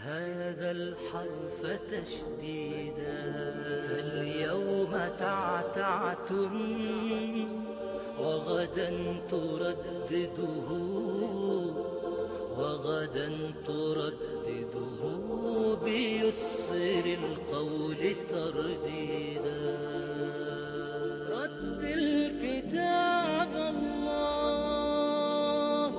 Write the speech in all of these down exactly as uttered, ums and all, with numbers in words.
هذا الحرف تشديدا، فاليوم تعتعتم وغدا تردده، وغدا تردده بيسر القول ترديدا. رتل كتاب الله.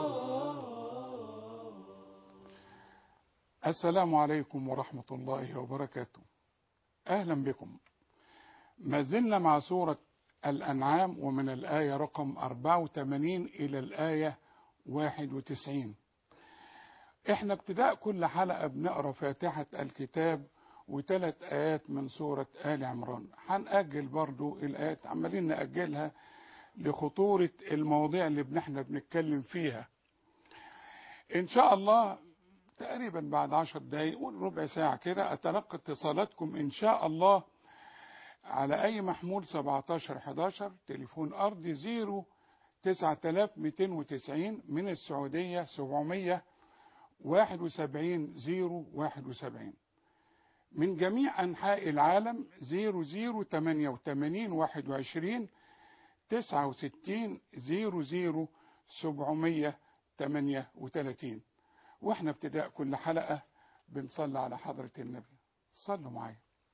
السلام عليكم ورحمة الله وبركاته. أهلا بكم. ما زلنا مع سورة الأنعام، ومن الآية رقم أربعة وثمانين إلى الآية واحد وتسعين. احنا ابتداء كل حلقة بنقرأ فاتحة الكتاب وثلاث آيات من سورة آل عمران. هنأجل برضو الآيات، عمالين نأجلها لخطورة المواضيع اللي احنا بنتكلم فيها. إن شاء الله تقريبا بعد عشر دقايق وربع ساعة كده أتلقى اتصالاتكم إن شاء الله على أي محمول سبعتاشر حداشر، تليفون أرضي زيرو تسعة آلاف ومئتين وتسعين، من السعودية سبعمية واحد وسبعين زيرو واحد وسبعين، من جميع أنحاء العالم زيرو زيرو تمانية وتمانين واحد وعشرين تسعة وستين زيرو زيرو سبعمية تمانية وتلاتين. واحنا ابتداء كل حلقة بنصلي على حضرة النبي. صلوا معايا.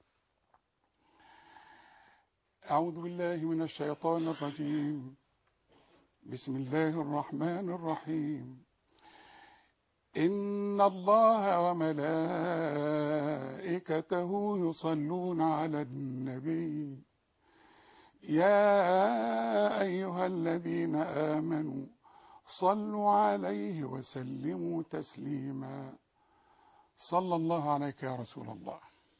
أعوذ بالله من الشيطان الرجيم. بسم الله الرحمن الرحيم. إن الله وملائكته يصلون على النبي يا أيها الذين آمنوا صلوا عليه وسلموا تسليما. صلى الله عليك يا رسول الله.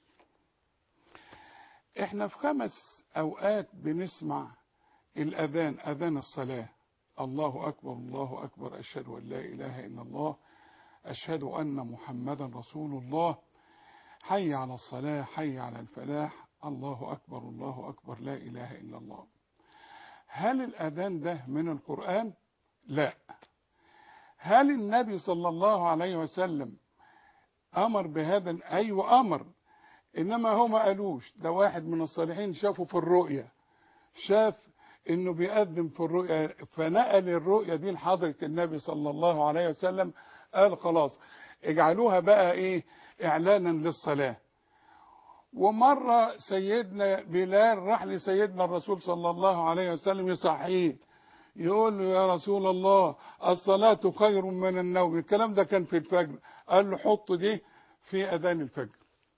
احنا في خمس اوقات بنسمع الاذان، اذان الصلاة: الله اكبر الله اكبر، اشهد ان لا اله الا الله، اشهد ان محمدا رسول الله، حي على الصلاة، حي على الفلاح، الله اكبر الله اكبر، لا اله الا الله. هل الاذان ده من القرآن؟ لا. هل النبي صلى الله عليه وسلم امر بهذا؟ ايوه امر، انما هو ما قالوش. ده واحد من الصالحين شافه في الرؤيا، شاف انه بيقدم في الرؤيا، فنقل الرؤيا دي لحضرة النبي صلى الله عليه وسلم. قال خلاص اجعلوها بقى ايه، اعلانا للصلاة. ومرة سيدنا بلال راح لسيدنا الرسول صلى الله عليه وسلم يصحيه، يقول له يا رسول الله الصلاة خير من النوم. الكلام ده كان في الفجر. قال له حط دي في اذان الفجر.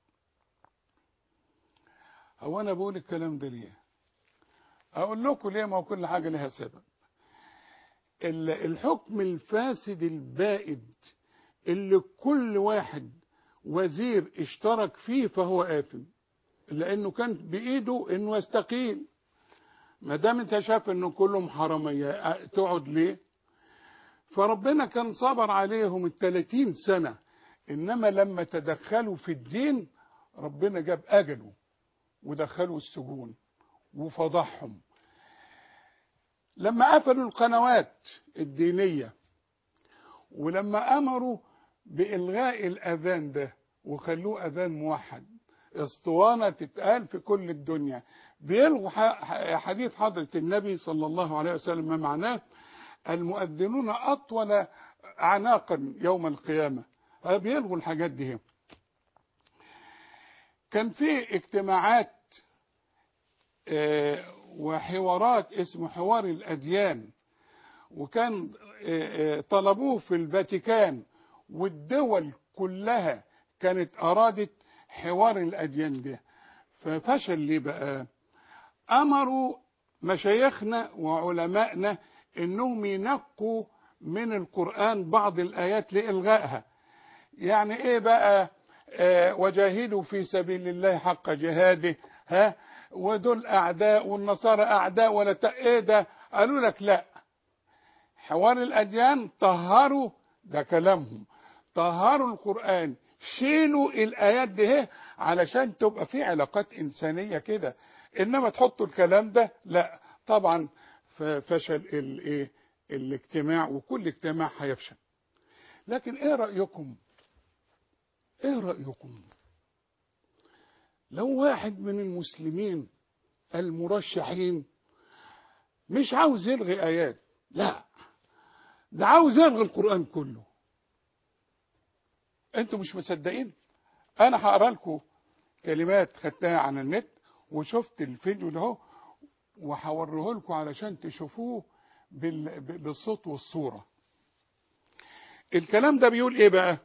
هو انا بقول الكلام ده ليه؟ اقول لكم ليه، ما هو كل حاجة لها سبب. الحكم الفاسد البائد اللي كل واحد وزير اشترك فيه فهو آثم، لانه كان بايده انه يستقيل. ما دام انت شايف انه كلهم حرامية تقعد ليه؟ فربنا كان صبر عليهم الثلاثين سنة، انما لما تدخلوا في الدين ربنا جاب اجله ودخلوا السجون وفضحهم. لما قفلوا القنوات الدينية، ولما امروا بإلغاء الاذان ده وخلوه اذان موحد، اسطوانة تتقال في كل الدنيا، بيلغوا حديث حضرة النبي صلى الله عليه وسلم ما معناه المؤذنون أطول أعناقا يوم القيامة. بيلغوا الحاجات دي. كان في اجتماعات وحوارات اسمه حوار الأديان، وكان طلبوه في الفاتيكان، والدول كلها كانت أرادت حوار الأديان ده، ففشل. ليه بقى؟ أمروا مشايخنا وعلمائنا إنهم ينقوا من القرآن بعض الآيات لإلغائها. يعني إيه بقى؟ آه وجاهدوا في سبيل الله حق جهاده، ها، ودول أعداء والنصارى أعداء ولا ت... إيه ده؟ قالوا لك لا، حوار الأديان طهروا، ده كلامهم، طهروا القرآن، شيلوا الآيات دي علشان تبقى في علاقات إنسانية كده، إنما تحطوا الكلام ده لا. طبعا فشل الايه الاجتماع، وكل اجتماع هيفشل. لكن ايه رأيكم ايه رأيكم لو واحد من المسلمين المرشحين مش عاوز يلغي آيات، لا ده عاوز يلغي القرآن كله؟ انتوا مش مصدقين؟ انا هقرا لكم كلمات خدتها عن النت وشفت الفيديو ده اهو، وهوريه لكم علشان تشوفوه بال... بالصوت والصورة. الكلام ده بيقول ايه بقى؟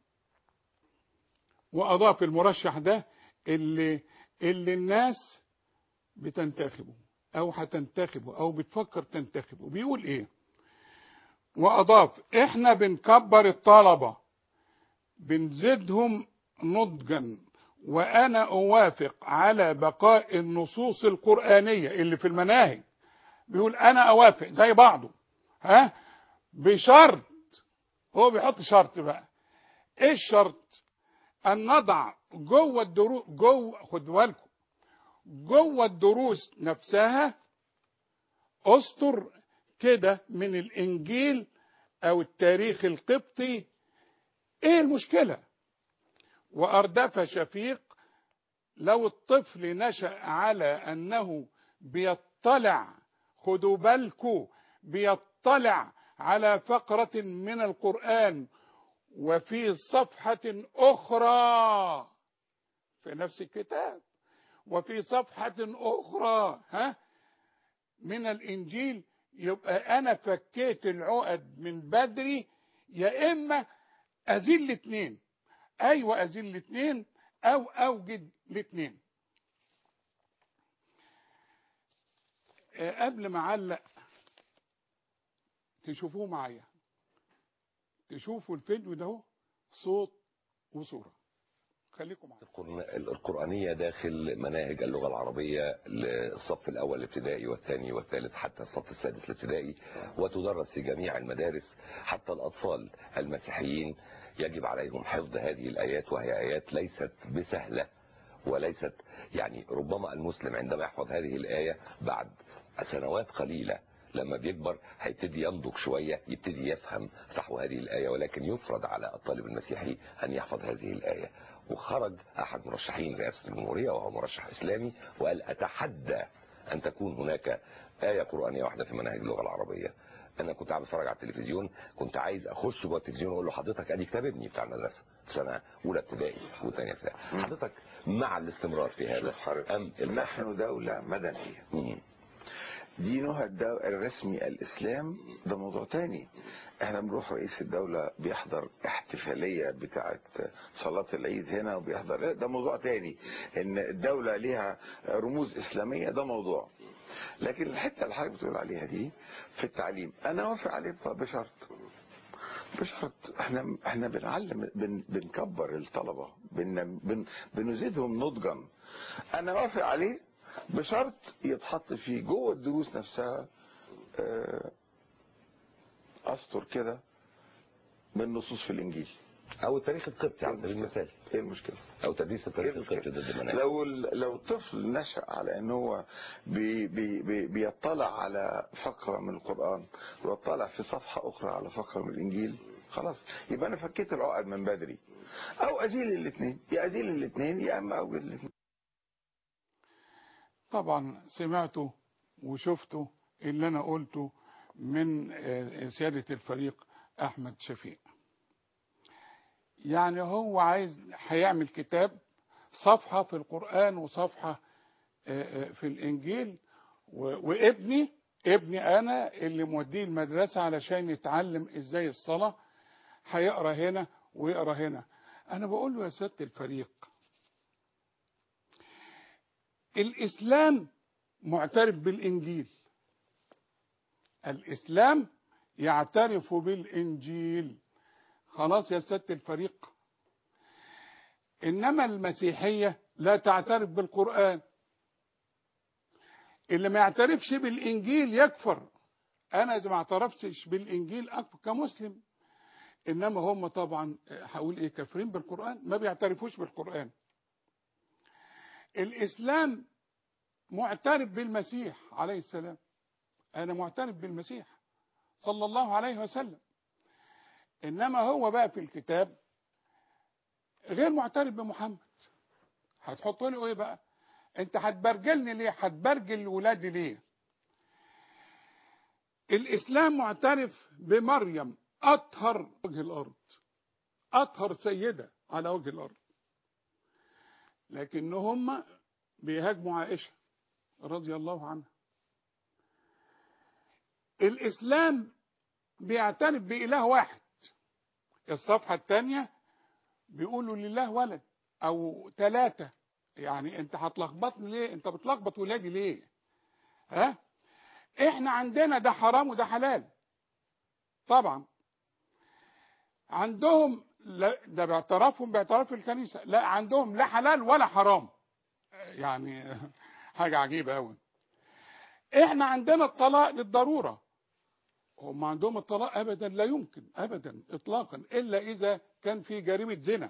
واضاف المرشح ده اللي اللي الناس بتنتخبه او هتنتخبه او بتفكر تنتخبه، بيقول ايه؟ واضاف احنا بنكبر الطلبة بنزيدهم نضجا، وانا اوافق على بقاء النصوص القرآنية اللي في المناهج. بيقول انا اوافق زي بعضه، ها، بشرط، هو بيحط شرط بقى. ايه الشرط؟ ان نضع جوه الدروس، جوه، خدوا بالكم، جوه الدروس نفسها اسطر كده من الانجيل او التاريخ القبطي. ايه المشكلة؟ واردف شفيق لو الطفل نشأ على انه بيطلع، خدوا بالكم، بيطلع على فقرة من القرآن وفي صفحة أخرى في نفس الكتاب وفي صفحة أخرى ها من الإنجيل، يبقى أنا فكيت العقد من بدري. يا إما أزيل الاثنين، أيوة أزيل الاثنين أو أوجد الاثنين. قبل ما أعلق تشوفوه معايا، تشوفوا الفيديو ده صوت وصورة، خليكم معايا. القرآنية داخل مناهج اللغة العربية للصف الأول الابتدائي والثاني والثالث حتى الصف السادس الابتدائي، وتدرس في جميع المدارس. حتى الأطفال المسيحيين يجب عليهم حفظ هذه الآيات، وهي آيات ليست بسهلة وليست يعني، ربما المسلم عندما يحفظ هذه الآية بعد سنوات قليلة لما بيكبر هيبتدي ينضج شوية، يبتدي يفهم فحوى هذه الآية، ولكن يفرض على الطالب المسيحي أن يحفظ هذه الآية. وخرج أحد مرشحين رئاسة الجمهورية وهو مرشح إسلامي وقال أتحدى أن تكون هناك آية قرآنية واحدة في مناهج اللغة العربية. أنا كنت عم بتفرج على التلفزيون، كنت عايز أخش جوه التلفزيون وأقول له حضرتك أدي كتاب ابني بتاع المدرسة في سنة أولى ابتدائي وثانية ابتدائي، حضرتك مع الاستمرار في هذا أم نحن دولة مدنية، مم. دينها الرسمي الإسلام، ده موضوع تاني. احنا بنروح رئيس الدولة بيحضر احتفالية بتاعة صلاة العيد هنا وبيحضر، ده موضوع تاني. ان الدولة ليها رموز إسلامية ده موضوع. لكن الحتة اللي حضرتك بتقول عليها دي في التعليم انا وافق عليه بشرط، بشرط احنا احنا بنعلم، بن بنكبر الطلبة، بن بن بنزيدهم نضجا. انا وافق عليه بشرط يتحط فيه جوه الدروس نفسها اسطر كده من نصوص في الانجيل او التاريخ القبطي على سبيل المثال. ايه المشكله؟ او تدريس التاريخ القبطي ضد المناهج. لو لو الطفل نشأ على ان هو بي بي بي بيطلع على فقره من القران ويطلع في صفحه اخرى على فقره من الانجيل، خلاص يبقى انا فكيت العقد من بدري. او ازيل الاثنين، يا ازيل الاثنين يا اما اوجد الاثنين. طبعا سمعتوا وشفتوا اللي انا قلته من سيادة الفريق احمد شفيق. يعني هو عايز هيعمل كتاب صفحة في القرآن وصفحة في الانجيل، وابني ابني انا اللي موديه المدرسة علشان يتعلم ازاي الصلاة هيقرا هنا ويقرا هنا. انا بقول له يا سيادة الفريق، الاسلام معترف بالانجيل، الاسلام يعترف بالانجيل، خلاص يا سيادة الفريق. انما المسيحية لا تعترف بالقرآن. اللي ما يعترفش بالانجيل يكفر. انا اذا ما اعترفتش بالانجيل اكفر كمسلم، انما هم طبعا هقول ايه، كافرين بالقرآن، ما بيعترفوش بالقرآن. الاسلام معترف بالمسيح عليه السلام، انا معترف بالمسيح صلى الله عليه وسلم. انما هو بقى في الكتاب غير معترف بمحمد. هتحط لي ايه بقى؟ انت هتبرجلني ليه؟ هتبرجل ولادي ليه؟ الاسلام معترف بمريم اطهر وجه الارض، اطهر سيدة على وجه الارض، لكن هم بيهاجموا عائشة رضي الله عنها. الاسلام بيعترف بإله واحد. الصفحة الثانية بيقولوا لله ولد او ثلاثة. يعني انت هتلخبطني ليه؟ انت بتلخبط ولادي ليه؟ ها؟ احنا عندنا ده حرام وده حلال طبعا. عندهم لا، ده باعترافهم باعتراف الكنيسة، لا عندهم لا حلال ولا حرام. يعني حاجة عجيبة قوي. احنا عندنا الطلاق للضرورة، هم عندهم الطلاق ابدا لا يمكن ابدا اطلاقا الا اذا كان في جريمة زنا.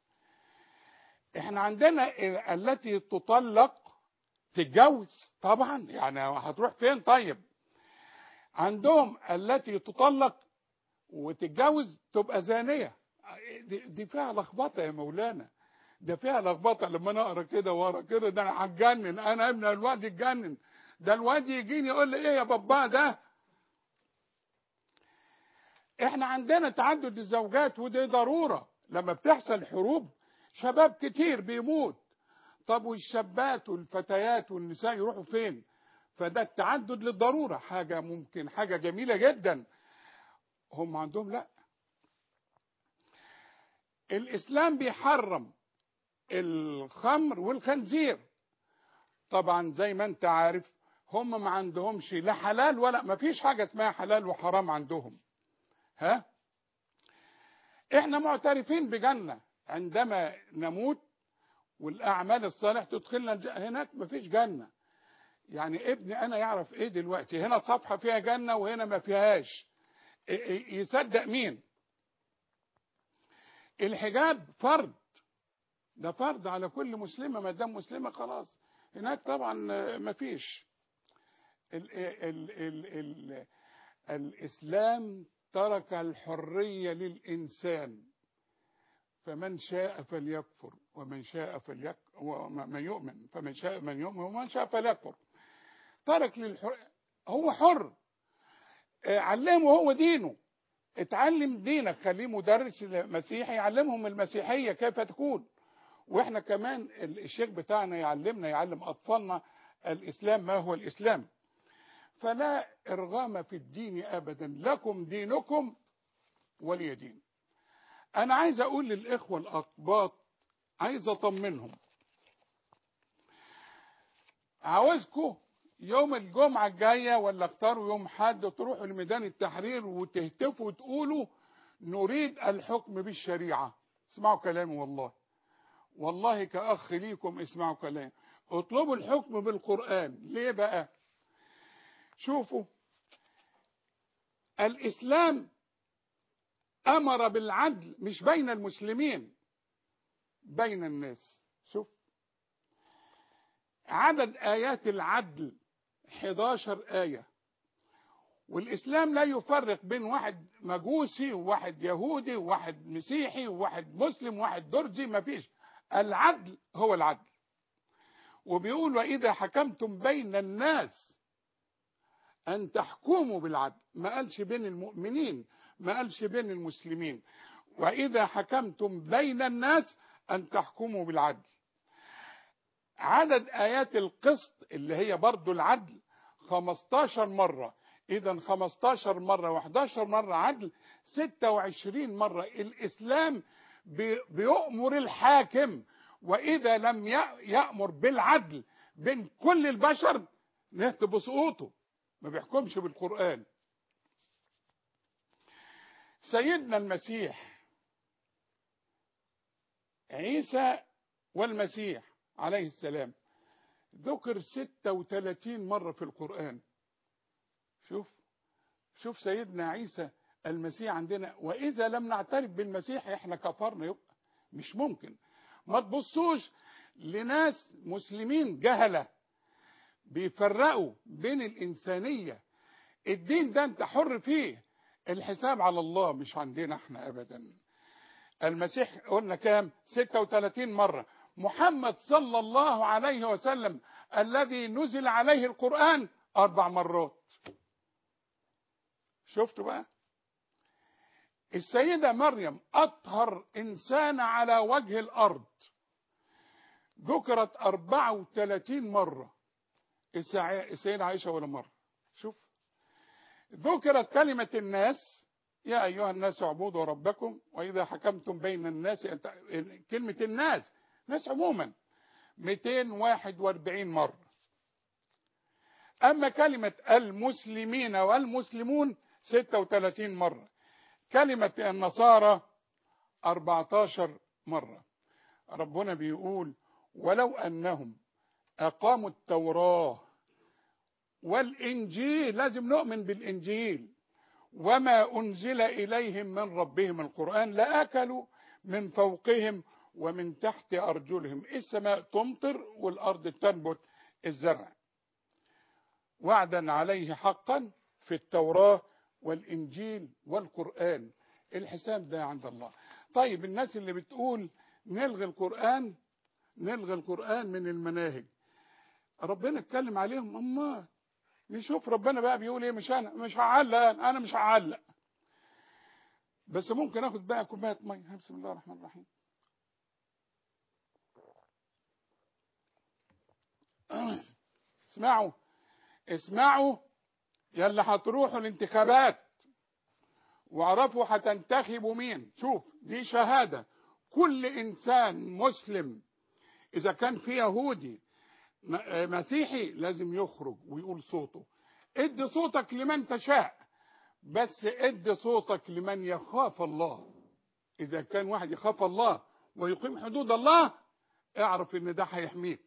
احنا عندنا التي تطلق تتجوز طبعا، يعني هتروح فين طيب؟ عندهم التي تطلق وتتجوز تبقى زانية. دي, دي فيها لخبطة يا مولانا، ده فيها لخبطة. لما انا اقرا كده ورا كده ده انا هتجنن، انا ابن الواد يتجنن. ده الواد يجيني يقول لي ايه يا بابا ده؟ احنا عندنا تعدد الزوجات ودي ضرورة. لما بتحصل حروب شباب كتير بيموت، طب والشابات والفتيات والنساء يروحوا فين؟ فده التعدد للضرورة، حاجة ممكن حاجة جميلة جدا. هم عندهم لا. الإسلام بيحرم الخمر والخنزير طبعا زي ما انت عارف. هم ما عندهمش لا حلال ولا ما فيش حاجة اسمها حلال وحرام عندهم. ها؟ احنا معترفين بجنة عندما نموت والأعمال الصالحة تدخلنا الج... هناك ما فيش جنة. يعني ابني أنا يعرف إيه دلوقتي؟ هنا صفحة فيها جنة وهنا ما فيهاش، يصدق مين؟ الحجاب فرض، ده فرض على كل مسلمة، ما دام مسلمة خلاص. هناك طبعا ما فيش. ال ال ال ال الإسلام ترك الحرية للإنسان، فمن شاء فليكفر ومن شاء فليك ومن يؤمن فمن شاء من يؤمن ومن شاء فليكفر. ترك للحر، هو حر. علمه هو دينه، اتعلم دينك، خليه مدرس مسيحي يعلمهم المسيحية كيف تكون. واحنا كمان الشيخ بتاعنا يعلمنا يعلم أطفالنا الإسلام ما هو الإسلام. فلا إرغام في الدين أبدا، لكم دينكم ولي دين. أنا عايز أقول للإخوة الأقباط، عايز أطمنهم، عاوزكم يوم الجمعة الجاية ولا اختاروا يوم حد تروحوا لميدان التحرير وتهتفوا وتقولوا نريد الحكم بالشريعة. اسمعوا كلامي والله، والله كأخ ليكم اسمعوا كلامي. اطلبوا الحكم بالقرآن. ليه بقى؟ شوفوا، الإسلام أمر بالعدل مش بين المسلمين، بين الناس. شوف عدد آيات العدل حداشر آية، والإسلام لا يفرق بين واحد مجوسي وواحد يهودي وواحد مسيحي وواحد مسلم وواحد درزي، ما فيش. العدل هو العدل. وبيقول وإذا حكمتم بين الناس أن تحكموا بالعدل. ما قالش بين المؤمنين، ما قالش بين المسلمين. وإذا حكمتم بين الناس أن تحكموا بالعدل. عدد آيات القسط اللي هي برضو العدل خمستاشر مرة. إذا خمستاشر مرة وحداشر مرة عدل، ستة وعشرين مرة. الإسلام بيؤمر الحاكم، وإذا لم يأمر بالعدل بين كل البشر نهتب بسقوطه، ما بيحكمش بالقرآن. سيدنا المسيح عيسى والمسيح عليه السلام ذكر ستة وثلاثين مرة في القرآن. شوف شوف سيدنا عيسى المسيح عندنا، وإذا لم نعترف بالمسيح احنا كفرنا، يبقى مش ممكن. ما تبصوش لناس مسلمين جهلة بيفرقوا بين الإنسانية. الدين ده انت حر فيه، الحساب على الله مش عندنا احنا أبدا. المسيح قلنا كام؟ ستة وثلاثين مرة. محمد صلى الله عليه وسلم الذي نزل عليه القرآن أربع مرات. شفتوا بقى؟ السيدة مريم أطهر إنسان على وجه الأرض، ذكرت أربعة وثلاثين مرة. السيدة عائشة ولا مرة. شوف، ذكرت كلمة الناس، يا أيها الناس اعبدوا ربكم وإذا حكمتم بين الناس، كلمة الناس ناس عموما مئتين وواحد وأربعين مرة. أما كلمة المسلمين والمسلمون ستة وثلاثين مرة. كلمة النصارى أربعة عشر مرة. ربنا بيقول ولو أنهم أقاموا التوراة والإنجيل، لازم نؤمن بالإنجيل، وما أنزل إليهم من ربهم القرآن لأكلوا من فوقهم ومن تحت أرجلهم. السماء تمطر والأرض تنبت الزرع، وعدا عليه حقا في التوراة والإنجيل والقرآن. الحساب ده عند الله. طيب الناس اللي بتقول نلغي القرآن، نلغي القرآن من المناهج، ربنا اتكلم عليهم. أما نشوف ربنا بقى بيقول ايه. مش انا مش هعلق، انا مش هعلق، بس ممكن اخد بقى كوبايه ميه. بسم الله الرحمن الرحيم. اسمعوا اسمعوا يا اللي هتروحوا الانتخابات واعرفوا هتنتخبوا مين. شوف، دي شهاده. كل انسان مسلم اذا كان في يهودي مسيحي لازم يخرج ويقول صوته. ادي صوتك لمن تشاء، بس ادي صوتك لمن يخاف الله. اذا كان واحد يخاف الله ويقيم حدود الله، اعرف ان ده هيحميك.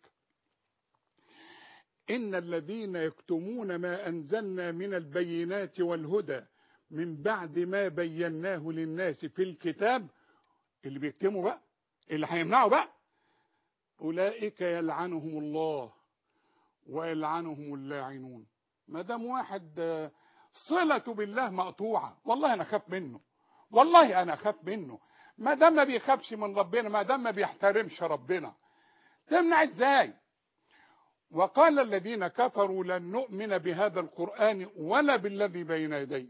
ان الذين يكتمون ما انزلنا من البينات والهدى من بعد ما بيناه للناس في الكتاب، اللي بيكتموا بقى، اللي هيمنعوا بقى، أولئك يلعنهم الله ويلعنهم اللاعنون. ما دام واحد صلته بالله مقطوعة، والله أنا أخاف منه، والله أنا أخاف منه. ما دام ما بيخافش من ربنا، ما دام ما بيحترمش ربنا، تمنع إزاي؟ وقال الذين كفروا لن نؤمن بهذا القرآن ولا بالذي بين يديه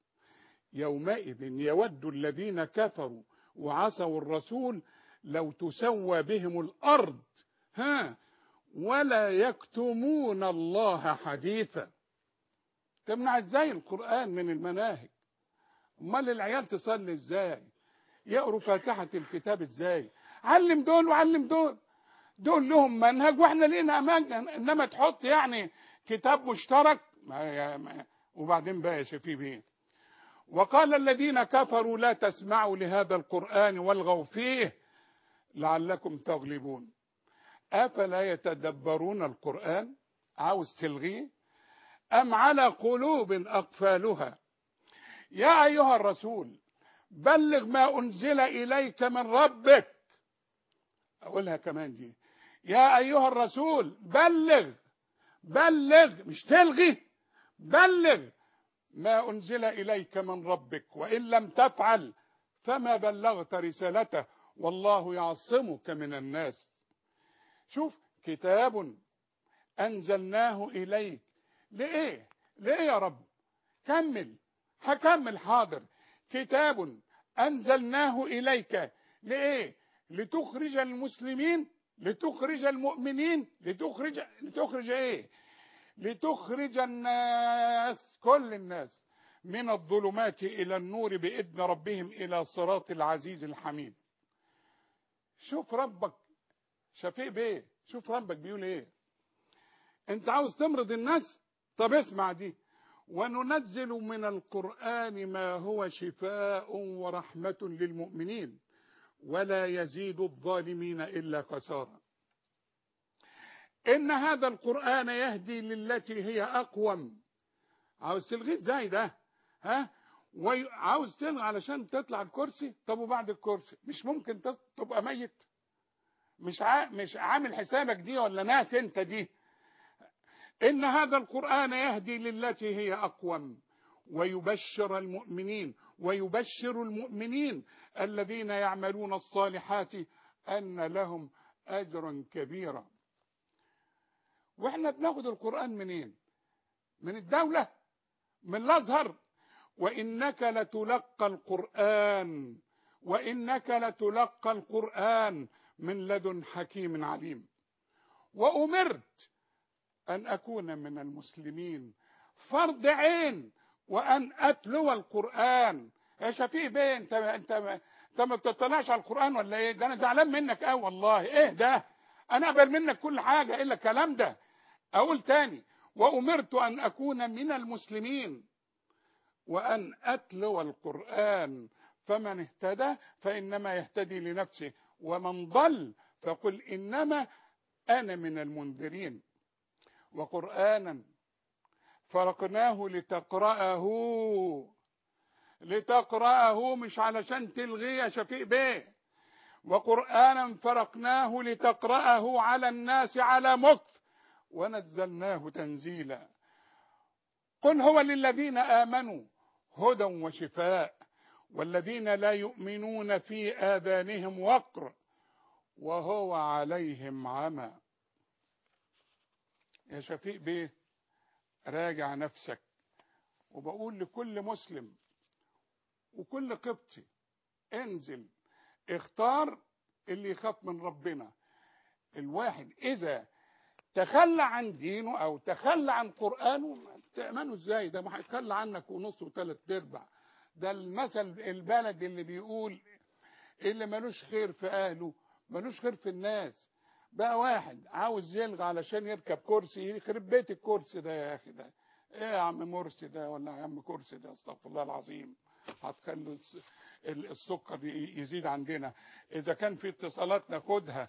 يومئذ يود الذين كفروا وعصوا الرسول لو تسوى بهم الأرض ها ولا يكتمون الله حديثا. تمنع ازاي القرآن من المناهج؟ امال العيال تصلي ازاي؟ يقروا فاتحة الكتاب ازاي؟ علم دول وعلم دول، دول لهم منهج واحنا لينا منهج. انما تحط يعني كتاب مشترك ما وبعدين بقى يا شفيف ايه. وقال الذين كفروا لا تسمعوا لهذا القرآن والغوا فيه لعلكم تغلبون. أفلا يتدبرون القرآن؟ عاوز تلغيه؟ أم على قلوب أقفالها؟ يا أيها الرسول بلغ ما أنزل إليك من ربك. أقولها كمان دي، يا أيها الرسول بلغ بلغ مش تلغي، بلغ ما أنزل إليك من ربك وإن لم تفعل فما بلغت رسالته والله يعصمك من الناس. شوف، كتاب أنزلناه إليك. لإيه؟ لإيه يا رب؟ كمل. هكمل حاضر. كتاب أنزلناه إليك لإيه؟ لتخرج المسلمين، لتخرج المؤمنين، لتخرج لتخرج إيه؟ لتخرج الناس، كل الناس، من الظلمات إلى النور بإذن ربهم إلى صراط العزيز الحميد. شوف ربك شفيق بيه، شوف ربك بيقول ايه. انت عاوز تمرض الناس؟ طب اسمع دي، وننزل من القرآن ما هو شفاء ورحمة للمؤمنين ولا يزيد الظالمين إلا خسارة. إن هذا القرآن يهدي للتي هي أقوم. عاوز تلغي ازاي ده؟ ها؟ وعاوز تلغي علشان تطلع الكرسي؟ طب وبعد الكرسي مش ممكن تبقى ميت؟ مش ع... مش عامل حسابك دي ولا ناس انت دي؟ إن هذا القرآن يهدي للتي هي أقوم ويبشر المؤمنين ويبشر المؤمنين الذين يعملون الصالحات أن لهم أجرا كبيرا. واحنا بناخد القرآن منين؟ من الدولة، من الأزهر. وإنك لتلقى القرآن وإنك لتلقى القرآن من لدن حكيم عليم. وأمرت أن أكون من المسلمين، فرض عين، وأن أتلو القرآن. يا شفيق بيه، انت انت انت ما بتطلعش على القرآن ولا ايه؟ ده انا زعلان منك قوي والله. ايه ده؟ انا اقبل منك كل حاجة الا الكلام ده. اقول تاني: وأمرت أن أكون من المسلمين وأن أتلو القرآن، فمن اهتدى فإنما يهتدي لنفسه، ومن ضل فقل إنما أنا من المنذرين. وقرآنا فرقناه لتقرأه لتقرأه مش علشان تلغيه يا شفيق بيه. وقرآنا فرقناه لتقرأه على الناس على مكث ونزلناه تنزيلا. قل هو للذين آمنوا هدى وشفاء، والذين لا يؤمنون في آذانهم وقر وهو عليهم عمى. يا شفيق بيه، راجع نفسك. وبقول لكل مسلم وكل قبطي: انزل اختار اللي يخاف من ربنا. الواحد إذا تخلى عن دينه أو تخلى عن قرآنه، تأمنه ازاي؟ ده ما هيتخلى عنك ونص وثلاث ارباع. ده المثل البلدي اللي بيقول: اللي ملوش خير في أهله ملوش خير في الناس. بقى واحد عاوز يلغى علشان يركب كرسي، يخرب بيت الكرسي ده يا أخي. ده ايه يا عم مرسي ده ولا يا عم كرسي ده؟ استغفر الله العظيم. هتخلي السكر يزيد عندنا. إذا كان في اتصالات ناخدها.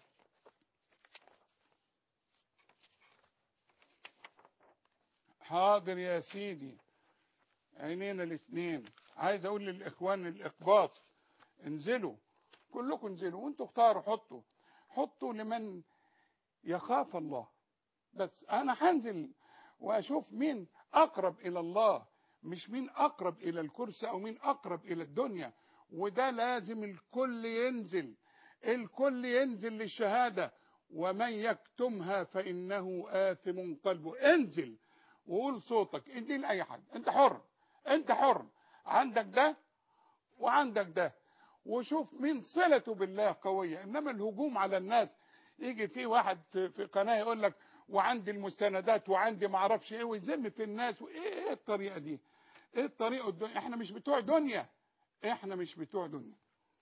حاضر يا سيدي، عينينا الاثنين. عايز اقول للاخوان الاقباط: انزلوا كلكم، انزلوا وانتوا اختاروا. حطوا حطوا لمن يخاف الله. بس انا هنزل واشوف مين اقرب الى الله، مش مين اقرب الى الكرسي او مين اقرب الى الدنيا. وده لازم الكل ينزل، الكل ينزل للشهادة. ومن يكتمها فإنه آثم قلبه. انزل وقول صوتك، ادي لأي حد. انت حر، انت حر. عندك ده وعندك ده، وشوف مين صلته بالله قوية. انما الهجوم على الناس، يجي في واحد في قناة يقول لك: وعندي المستندات وعندي ما اعرفش ايه، ويذم في الناس. وايه ايه الطريقة دي؟ ايه الطريقة دي؟ احنا مش بتوع دنيا، احنا مش بتوع دنيا.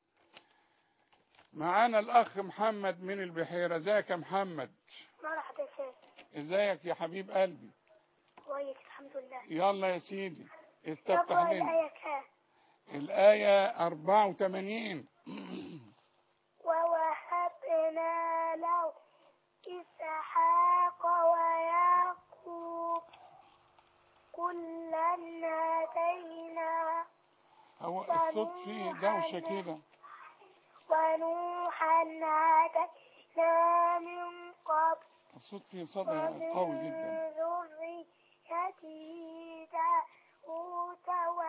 معانا الاخ محمد من البحيرة. ازيك يا محمد؟ مرحبا يا شيخ. ازيك يا حبيب قلبي؟ كويس الحمد لله. يلا يا سيدي استفتح يلا لنا. الآية كام؟ الآية أربعة وثمانين. ووهبنا له إسحاق ويعقوب كلا هدينا. هو الصوت فيه دوشة كده. ونوحا هدينا من قبل. الصوت فيه صدى قوي جدا. ذريته داود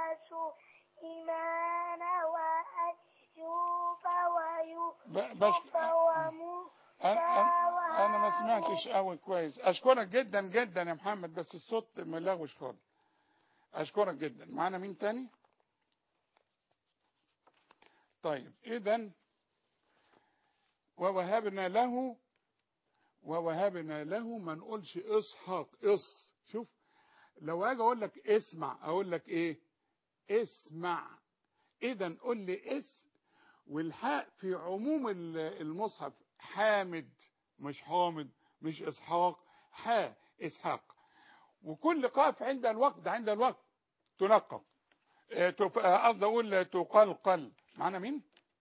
وسليمان وأيوب ويوسف وموسى. أنا, أنا ما سمعتش قوي كويس. أشكرك جدا جدا يا محمد، بس الصوت ملغوش خالص. أشكرك جدا. معنا مين تاني؟ طيب إذن ووهبنا له ووهبنا له ما نقولش إسحاق. إص شوف، لو اجي اقول لك اسمع اقول لك ايه؟ اسمع. اذا قول لي اس، والحاء في عموم المصحف حامد مش حامد مش اسحاق. حاء اسحاق. وكل قاف عند الوقت عند الوقت تنقط، قصدي اقول تقلقل. معنا مين؟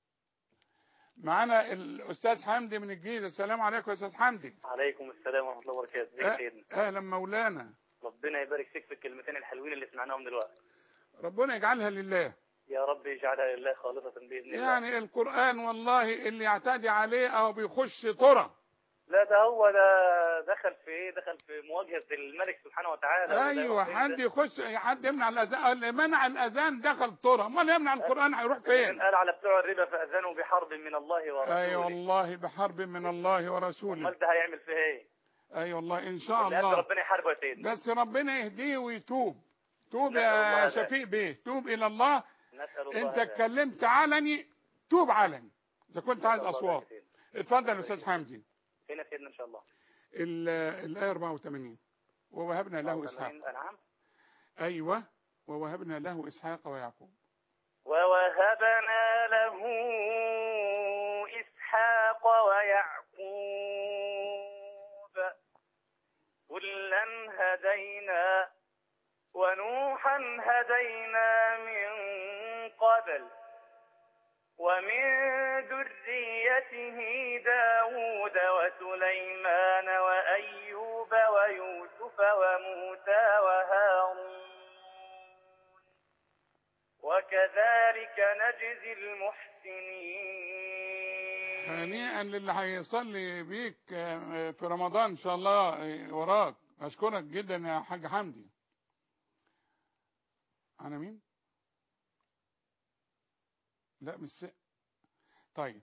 معنا الاستاذ حمدي من الجيزه. السلام عليكم يا استاذ حمدي. عليكم السلام ورحمه الله وبركاته. ازيك يا سيدنا؟ اهلا مولانا. ربنا يبارك فيك في الكلمتين الحلوين اللي سمعناهم دلوقتي. ربنا يجعلها لله. يا رب يجعلها لله خالصة بإذن الله. يعني القرآن والله اللي يعتدي عليه أو بيخش طرة لا ده هو ده دخل في ايه دخل في مواجهة الملك سبحانه وتعالى. ايوه حد يخش حد يمنع الاذان، اللي منع الاذان دخل طرة، امال يمنع القران هيروح فين؟ قال على بتوع الربا فاذنوا بحرب من الله ورسوله. اي أيوة والله بحرب من الله ورسوله. امال ده هيعمل فيها ايه؟ اي أيوة والله ان شاء اللي الله ربنا يحاربه يا سيدي. بس ربنا يهديه ويتوب. توب يا شفيق بيه، توب الى الله. انت اتكلمت علني، توب علني اذا كنت عايز اصوات. اتفضل يا استاذ حمدي. فين سيدنا ان شاء الله؟ الايه أربعة وثمانين ووهبنا له اسحاق. نعم ايوه ووهبنا له اسحاق ويعقوب. ووهبنا له اسحاق ويعقوب كلا هدينا ونوحا هدينا من قبل ومن ذريته داود وسليمان وأيوب ويوسف وموسى وهارون وكذلك نجزي المحسنين. هنيئا للي هيصلي بيك في رمضان ان شاء الله وراك. اشكرك جدا يا حاج حمدي. انا مين؟ لا مش س... طيب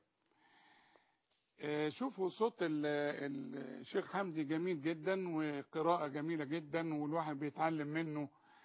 شوفوا صوت الشيخ حمدي جميل جدا وقراءة جميلة جدا والواحد بيتعلم منه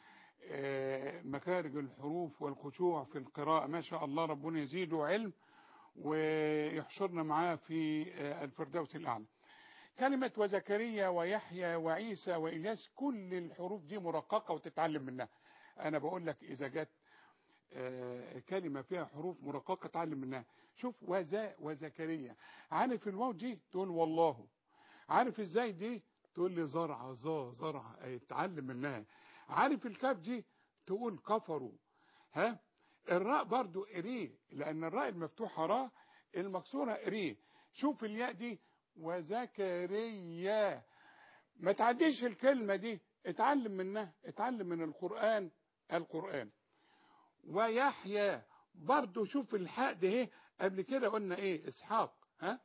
مخارج الحروف والخشوع في القراءة. ما شاء الله ربنا يزيده علم ويحشرنا معاه في الفردوس الأعلى. كلمة وزكريا ويحيى وعيسى وإلياس كل الحروف دي مرققة وتتعلم منها. أنا بقول لك إذا جت كلمة فيها حروف مرققة تعلم منها. شوف وزا وزكريا، عارف الواو دي تقول والله، عارف ازاي دي تقول لي زرعة ظا زرعة اتعلم منها. عارف الكاف دي تقول كفروا. ها الراء برضو اريه لان الراء المفتوحة راء المكسورة اريه. شوف الياء دي وزكريا ما تعديش الكلمة دي، اتعلم منها، اتعلم من القرآن القرآن. ويحيى برضو شوف الحاء ده ايه قبل كده قلنا ايه اسحاق. ها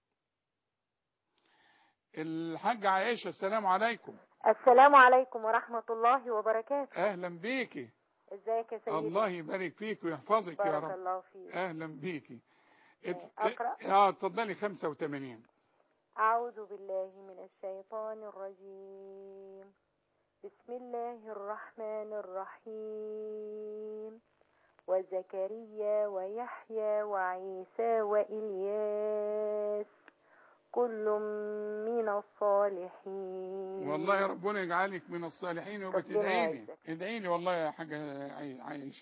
الحاج عائشة السلام عليكم. السلام عليكم ورحمة الله وبركاته. اهلا بيكي. ازيك يا سيدي؟ الله يبارك فيك ويحفظك يا رب. بارك الله فيك. اهلا بيكي. اقرأ. اه اتفضلي. خمسة وثمانين. اعوذ بالله من الشيطان الرجيم. بسم الله الرحمن الرحيم. وزكريا ويحيى وعيسى وإلياس كل من الصالحين. والله ربنا يجعلك من الصالحين وبتدعي لي. ادعي لي والله يا حاجة عائشة.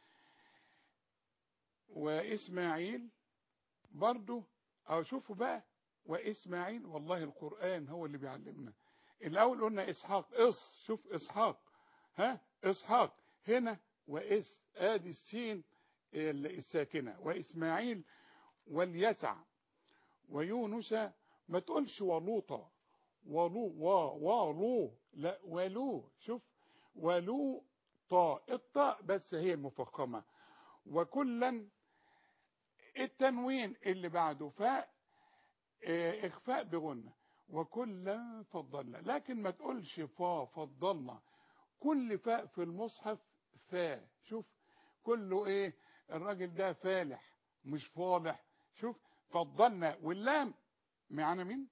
وإسماعيل برضو أو شوفوا بقى وإسماعيل والله القرآن هو اللي بيعلمنا. الأول قلنا إسحاق إص شوف إسحاق ها إسحاق هنا وإس آدي السين الساكنة. وإسماعيل واليسع ويونس ما تقولش ولوطا ولو وا ولو لا ولو شوف ولو طاء الطاء بس هي المفخمة. وكلا التنوين اللي بعده فاء اخفاء بغنة. وكلا فضلنا لكن ما تقولش فا فضلنا. كل فاء في المصحف فاء. شوف كله ايه الراجل ده فالح مش فالح. شوف فضلنا. واللام معانا مين؟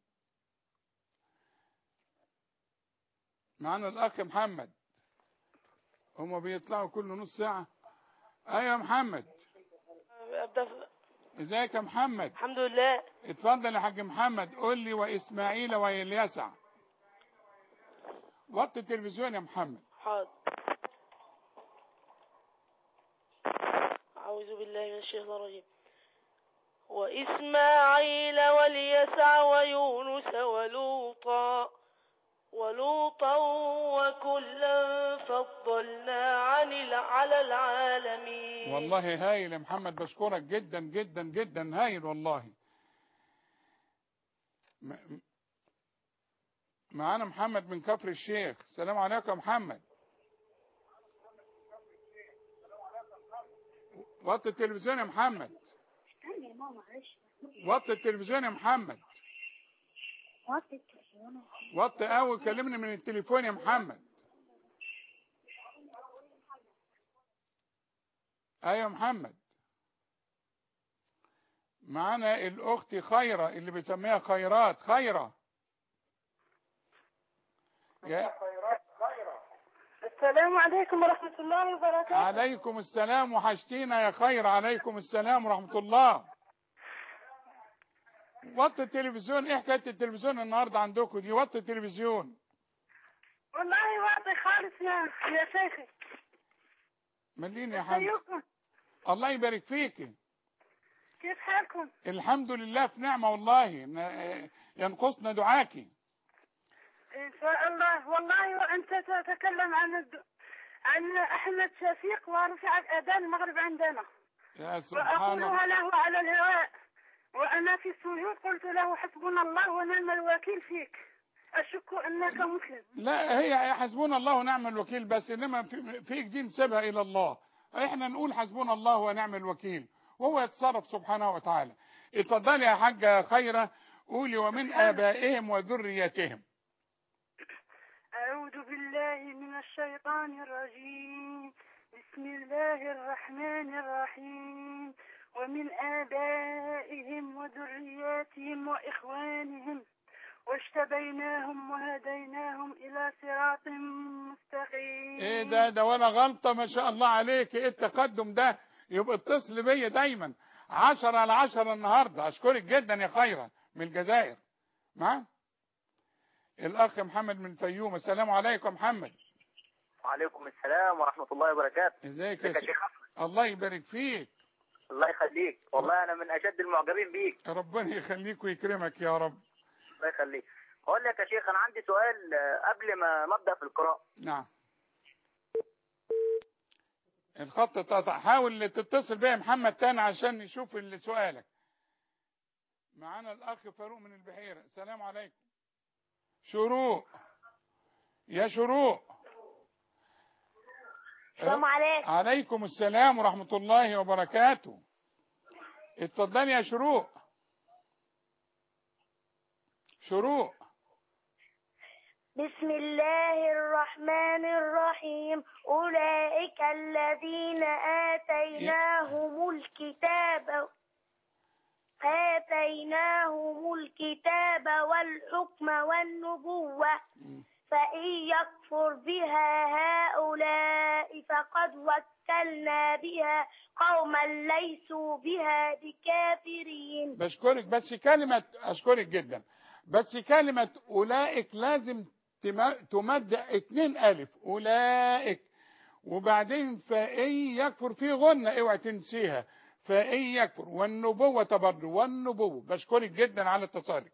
معانا الاخ محمد. هما بيطلعوا كل نص ساعة. ايوه يا محمد. ازيك يا محمد؟ الحمد لله. اتفضل يا حاج محمد. قول لي واسماعيل واليسع. وطي التلفزيون يا محمد. حاضر. أعوذ بالله من الشيطان الرجيم. وإسماعيل واليسع ويونس ولوطا ولوطا وكلا فضلنا عن على العالمين. والله هايل يا محمد بشكرك جدا جدا جدا هايل والله. معانا محمد من كفر الشيخ. السلام عليكم يا محمد. وطي التلفزيون يا محمد. وطي التلفزيون يا محمد. وطي قوي كلمني من التليفون يا محمد. ايوه محمد. معانا الاخت خيرة اللي بيسميها خيرات. خيرة يا السلام عليكم ورحمة الله وبركاته. عليكم السلام، وحشتينا يا خير. عليكم السلام ورحمة الله. وطي التلفزيون. ايه حكاية التلفزيون النهاردة عندكم دي؟ وطي التلفزيون. والله واطي خالص يا يا شيخي. مليني يا حبيبي. الله يبارك فيكي. كيف حالكم؟ الحمد لله في نعمة والله. ينقصنا دعاكي ان شاء الله. والله وانت تتكلم عن الد... عن احمد شفيق ورفع الاذان المغرب عندنا يا سبحان الله، واقولها له على الهواء، وانا في السجود قلت له حسبنا الله ونعم الوكيل فيك، اشك انك مسلم. لا هي حسبنا الله ونعم الوكيل بس، انما فيك دي نسيبها الى الله. احنا نقول حسبنا الله ونعم الوكيل وهو يتصرف سبحانه وتعالى. اتفضلي يا حاجة خيرة، قولي ومن آبائهم وذريتهم. أعوذ بالله من الشيطان الرجيم. بسم الله الرحمن الرحيم. ومن آبائهم وذرياتهم وإخوانهم واجتبيناهم وهديناهم إلى صراط مستقيم. ايه ده ده ولا غلطة؟ ما شاء الله عليك. ايه التقدم ده؟ يبقى اتصل بيا دايما. عشرة على عشرة النهاردة. اشكرك جدا يا خيرة من الجزائر. معاك الاخ محمد من الفيوم. السلام عليكم محمد. وعليكم السلام ورحمة الله وبركاته. ازيك يا شيخ؟ الله يبارك فيك. الله يخليك، والله انا من اشد المعجبين بيك. ربنا يخليك ويكرمك يا رب. الله يخليك. اقول لك يا شيخ، انا عندي سؤال قبل ما نبدا في القراءة. نعم. الخط اتقطع. حاول تتصل بيا محمد تاني عشان نشوف سؤالك. معانا الاخ فاروق من البحيرة. السلام عليكم. شروق يا شروق. السلام عليكم. عليكم السلام ورحمة الله وبركاته. اتفضلي يا شروق. شروق. بسم الله الرحمن الرحيم. أولئك الذين آتيناهم الكتاب آتيناهم الكتاب والحكم والنبوة فإن يكفر بها هؤلاء فقد وكلنا بها قوما ليسوا بها بكافرين. بشكرك بس كلمة أشكرك جدا بس كلمة أولئك لازم تمد اتنين ألف. أولئك وبعدين فإن يكفر في غنة اوعى تنسيها. فإن يكفر والنبوة برضه والنبوة. بشكرك جدا على اتصالك.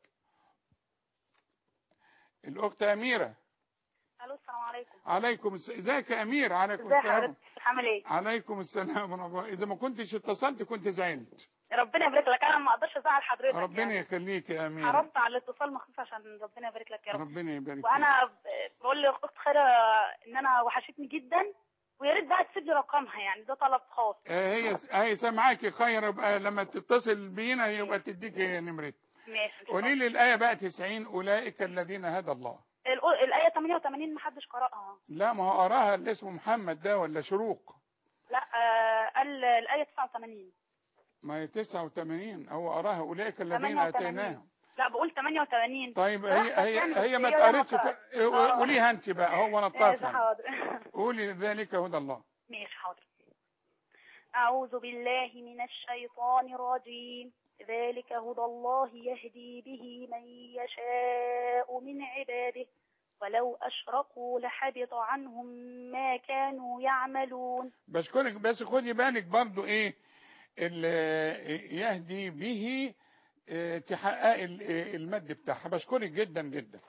الأخت أميرة. الو السلام عليكم. عليكم السلام. ازيك يا أمير؟ عليكم ازي السلام. حضرتك عامل ايه؟ عليكم السلام ورحمة الله. إذا ما كنتش اتصلت كنت زعلت. ربنا يبارك لك. انا ما اقدرش ازعل حضرتك. ربنا يعني يخليك يا أمير. حرمت على الاتصال مخصوص عشان ربنا يبارك لك يا رب. ربنا يبارك. وانا بقول لاخت خيرة ان انا وحشتني جدا ويا ريت بقى تسيب لي رقمها، يعني ده طلب خاص. هي هي سامعاكي خير. يبقى لما تتصل بينا يبقى تديك نمرتها. ماشي. قولي لي الآية بقى تسعين. أولئك الذين هدى الله. الآية ثمانية وثمانين ما حدش قرأها. لا ما هو قراها اللي اسمه محمد ده ولا شروق. لا آه قال الآية تسعة وثمانين. ما هي تسعة وثمانين هو قراها. أولئك الذين آتيناهم. لا بقول ثمانية وثمانين. طيب هي هي هي ما اتقرتش. قوليها انت بقى هو انا طافها. قولي ذلك هدى الله. ماشي حاضر. أعوذ بالله من الشيطان الرجيم. ذلك هدى الله يهدي به من يشاء من عباده ولو أشركوا لحبط عنهم ما كانوا يعملون. بشكرك بس خدي بالك برضو ايه اللي يهدي به تحقق المد بتاعها. بشكرك جدا جدا.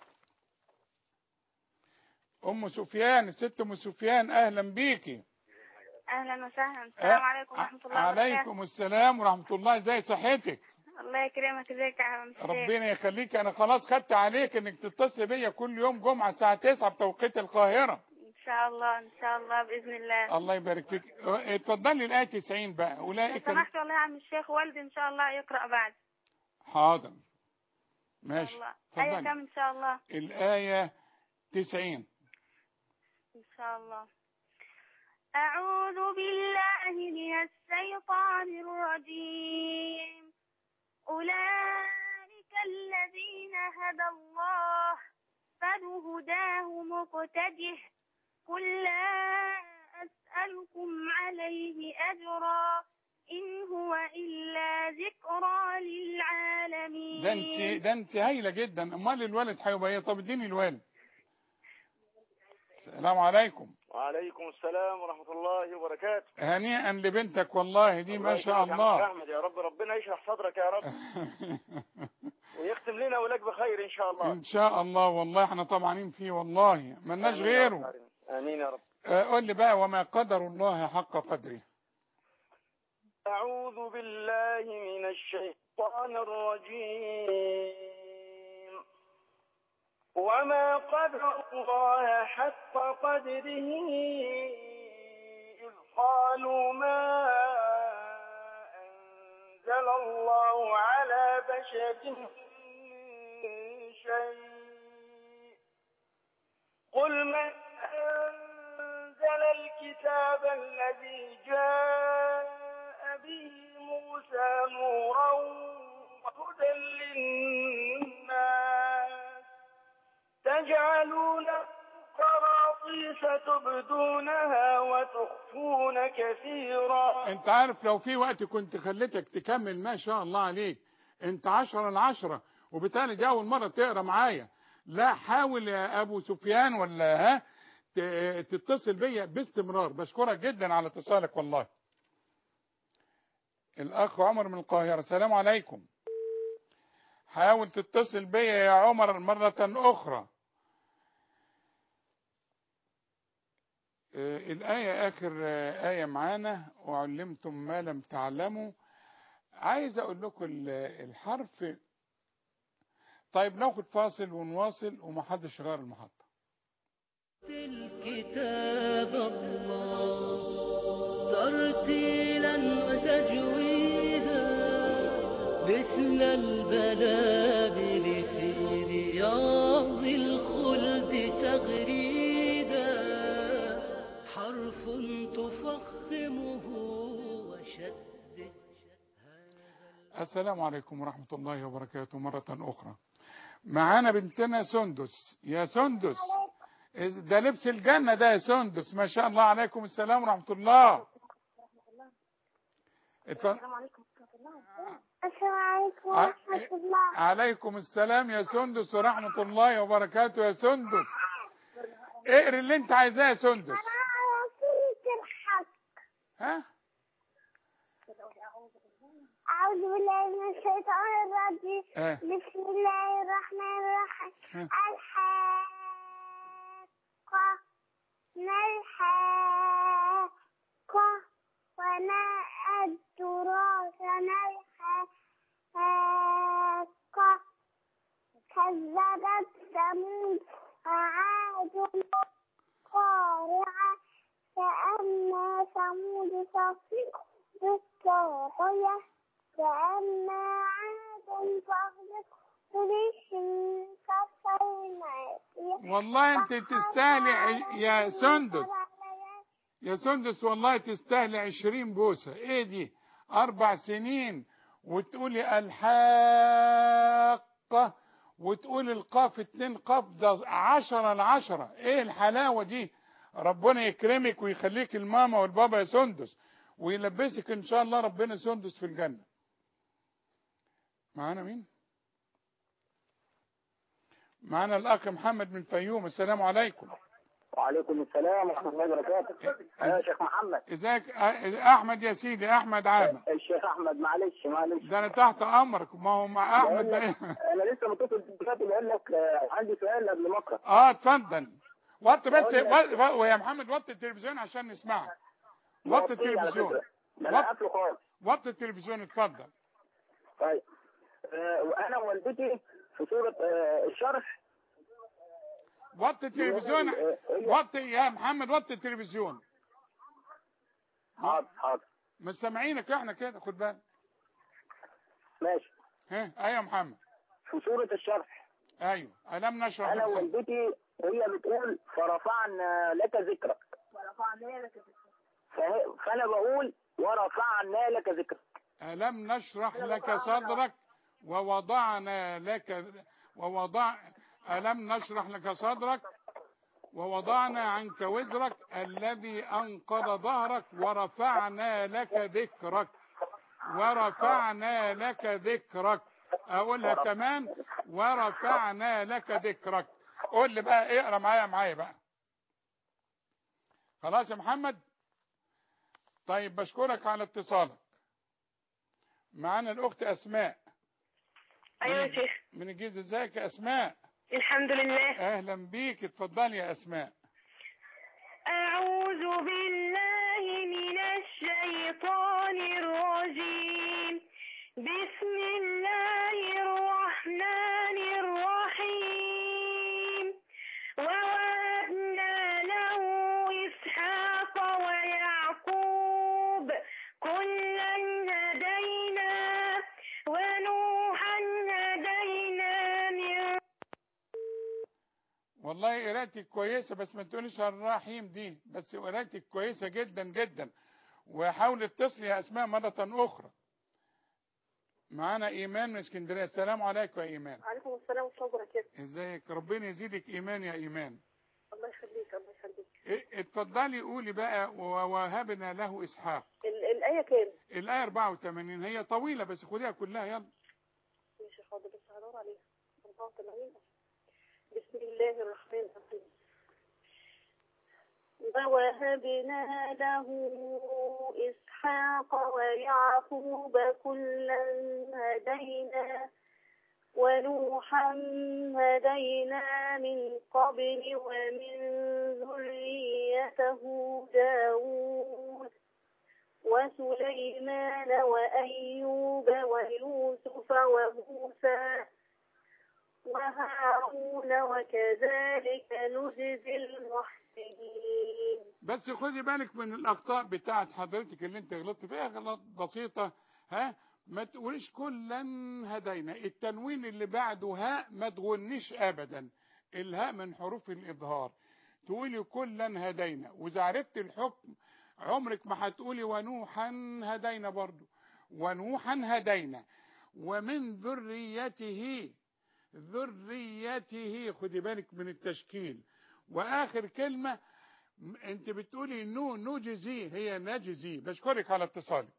ام سفيان. الست ام سفيان اهلا بيكي. اهلا وسهلا. السلام عليكم ورحمه الله وبركاته. عليكم السلام ورحمه الله. ازي صحتك؟ الله يكرمك. ازيك يا عم الشيخ؟ ربنا يخليك. انا خلاص خدت عليك انك تتصل بيا كل يوم جمعه الساعه تسعة بتوقيت القاهره. ان شاء الله ان شاء الله باذن الله. الله يبارك فيك. اتفضلي الايه تسعين بقى. اولئك لو سمحت والله يا عم الشيخ والدي ان شاء الله يقرا بعد. حاضر. ماشي الله. اتفضلي. آية كم إن شاء الله؟ الآية تسعين. إن شاء الله. أعوذ بالله من الشيطان الرجيم. أولئك الذين هدى الله فبهداه مقتده قل لا أسألكم عليه أجرا إن هو إلا ذكرى للعالمين. ده انت ده انت هايله جدا. امال الولد هيبقى ايه؟ طب اديني الوالد. السلام عليكم. وعليكم السلام ورحمة الله وبركاته. هنيئا لبنتك والله دي ما شاء الله. أحمد يا رب ربنا يشرح صدرك يا رب ويختم لنا ولك بخير إن شاء الله. إن شاء الله والله احنا طمعانين فيه والله ملناش غيره. آمين يا رب. قول لي بقى وما قدر الله حق قدره. أعوذ بالله من الشيطان الرجيم. وما قدر الله حق قدره إذ قالوا ما أنزل الله على بشر من شيء قل من أنزل الكتاب الذي جاء به موسى نورا وهدى للناس تجعلون قراطيس تبدونها وتخفون كثيرا. انت عارف لو في وقت كنت خليتك تكمل ما شاء الله عليك. انت عشرة العشرة وبالتالي دي اول مرة تقرا معايا. لا حاول يا ابو سفيان ولا ها تتصل بيا باستمرار. بشكرك جدا على اتصالك والله. الاخ عمر من القاهرة. السلام عليكم. حاول تتصل بيا يا عمر مرة اخرى. الآية آخر آية معانا وعلمتم ما لم تعلموا. عايز أقول لكم الحرف. طيب ناخد فاصل ونواصل ومحدش غير المحطة. الكتاب الله ترتيلا وتجويدا مثل البلابل في رياض الخلد تغريدا حرف تفخمه وشدد. السلام عليكم ورحمة الله وبركاته مرة أخرى. معانا بنتنا سندس. يا سندس ده لبس الجنة ده يا سندس ما شاء الله. عليكم السلام ورحمة الله. السلام عليكم ورحمة الله. السلام عليكم ورحمة الله. عليكم السلام يا سندس ورحمة الله وبركاته. يا سندس اقري اللي انت عايزاه يا سندس. ها أعوذ بالله من الشيطان الرجيم. بسم الله الرحمن الرحيم. الحاقة ما الحاقة وما أدراك ما الحاقة كذبت ثمود وعاد القارعة فأما ثمود فأهلكوا فأما عاد فأهلكوا والله انت تستاهلي يا سندس. يا سندس والله تستاهلي عشرين بوسة. ايه دي اربع سنين وتقولي الحاقة وتقولي القاف اتنين قاف. ده عشرة العشرة. ايه الحلاوة دي؟ ربنا يكرمك ويخليك الماما والبابا يا سندس ويلبسك ان شاء الله ربنا سندس في الجنة. معانا مين؟ معانا الاخ محمد من فيوم. السلام عليكم. وعليكم السلام ورحمة الله وبركاته. يا شيخ محمد. ازيك احمد يا سيدي؟ احمد عامر. الشيخ احمد معلش معلش ده انا تحت امرك. ما هو مع احمد ده. انا لسه متصل دلوقتي بقول لك عندي سؤال قبل ما اقرا. اه اتفضل. وطي بس ويا محمد وطي التلفزيون عشان نسمعك. وطي التلفزيون. انا قافله خالص. وطي التلفزيون اتفضل. طيب آه وانا والدتي في سورة آه الشرح. وطي التلفزيون. وطي يا محمد وطي التلفزيون. حاضر حاضر. مش سامعينك احنا كده خد بالك. ماشي. ها ايوه يا محمد. في سورة الشرح. ايوه ألم نشرح انا لك صدرك. والدتي هي بتقول فرفعنا لك ذكرك. ورفعنا لك ذكرك. فه- فانا بقول ورفعنا لك ذكرك. ألم نشرح لك صدرك ووضعنا لك ووضع ألم نشرح لك صدرك ووضعنا عنك وزرك الذي أنقض ظهرك ورفعنا لك ذكرك ورفعنا لك ذكرك. أقولها كمان ورفعنا لك ذكرك. قول لي بقى اقرا معايا معايا بقى. خلاص يا محمد. طيب بشكرك على اتصالك. معانا الأخت أسماء. أيوة يا شيخ. من الجيزة. ازيك يا أسماء؟ الحمد لله. أهلا بيك. اتفضلي يا أسماء. أعوذ بالله من الشيطان الرجيم. بسم الله الرحمن الرحيم. ووهبنا له إسحاق ويعقوب كلا هدينا ونوحا هدينا من. والله قراءتك كويسة بس ما تقوليش الرحيم دي، بس قراءتك كويسة جدا جدا. وحاول اتصلي يا أسماء مرة أخرى. معانا إيمان من اسكندرية. السلام عليكم يا إيمان. وعليكم السلام ورحمة الله وبركاته. ازيك؟ ربنا يزيدك إيمان يا إيمان. الله يخليك الله يخليك. إيه اتفضلي قولي بقى. ووهبنا له إسحاق. الآية كام؟ الآية أربعة وثمانين. هي طويلة بس خديها كلها يلا. ماشي حاضر بس هدور عليها. أربعة وثمانين. بسم الله الرحمن الرحيم. ووهبنا له إسحاق ويعقوب كلا هدينا ونوحا هدينا من قبل ومن ذريته داود وسليمان وأيوب ويوسف وموسى وهارون وكذلك نجزي المحسنين. بس خدي بالك من الأخطاء بتاعت حضرتك اللي انت غلطت فيها غلط بسيطة. ها ما تقوليش كلا هدينا. التنوين اللي بعده هاء ما تغنيش أبدا. الهاء من حروف الإظهار. تقولي كلا هدينا. وإذا عرفت الحكم عمرك ما هتقولي ونوحا هدينا برضو. ونوحا هدينا ومن ذريته. ذريته خدي بالك من التشكيل. واخر كلمة انت بتقولي نو نجزي هي نجزي. بشكرك على اتصالك.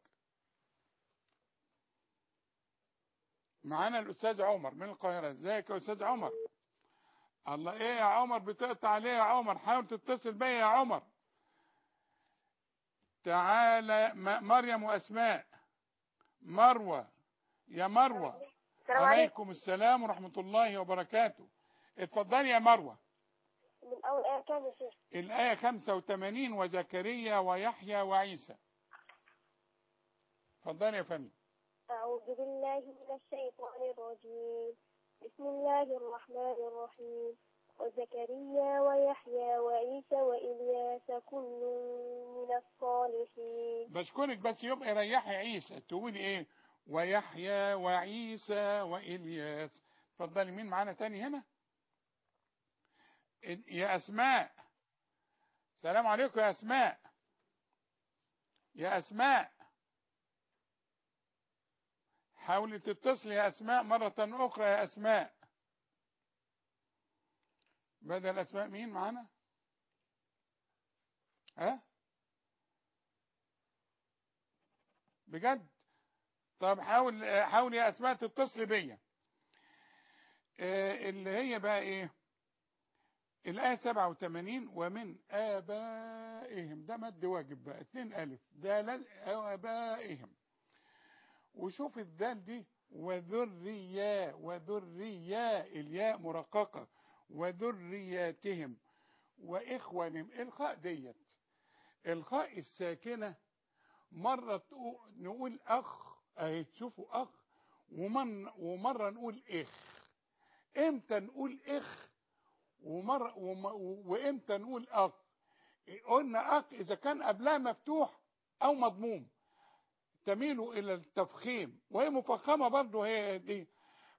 معانا الاستاذ عمر من القاهرة. ازيك يا استاذ عمر؟ الله ايه يا عمر بتقطع عليه يا عمر؟ حاول تتصل بيا يا عمر. تعالى مريم واسماء. مروة يا مروة. عليكم السلام ورحمة الله وبركاته. اتفضلي يا مروة. من أول آية كام يا شيخ؟ الآية خمسة وثمانين. وزكريا ويحيى وعيسى. اتفضلي يا فندم. أعوذ بالله من الشيطان الرجيم. بسم الله الرحمن الرحيم. وزكريا ويحيى وعيسى وإلياس كل من الصالحين. بشكرك بس يبقى ريحي عيسى. تقولي ايه؟ ويحيى وعيسى وإلياس. اتفضلي. مين معانا تاني هنا؟ يا أسماء. السلام عليكم يا أسماء. يا أسماء حاولي تتصلي يا أسماء مرة أخرى يا أسماء. بدل أسماء مين معانا؟ ها بجد؟ طب حاول حاول يا أسماء تتصلي بيا. آه اللي هي بقى ايه؟ الآية سبعة وثمانين. ومن آبائهم. ده مد واجب بقى. اتنين ألف. ده لازم آبائهم. وشوف الذال دي. وذريا. وذريا الياء مرققة. وذرياتهم وإخوانهم. الخاء ديت الخاء الساكنة مرة نقول أخ اهي. شوفوا أخ. ومن ومرة نقول إخ. امتى نقول إخ ومرة وامتى نقول أخ؟ قلنا أخ إذا كان قبلها مفتوح أو مضموم تميل إلى التفخيم. وهي مفخمة برضو هي دي.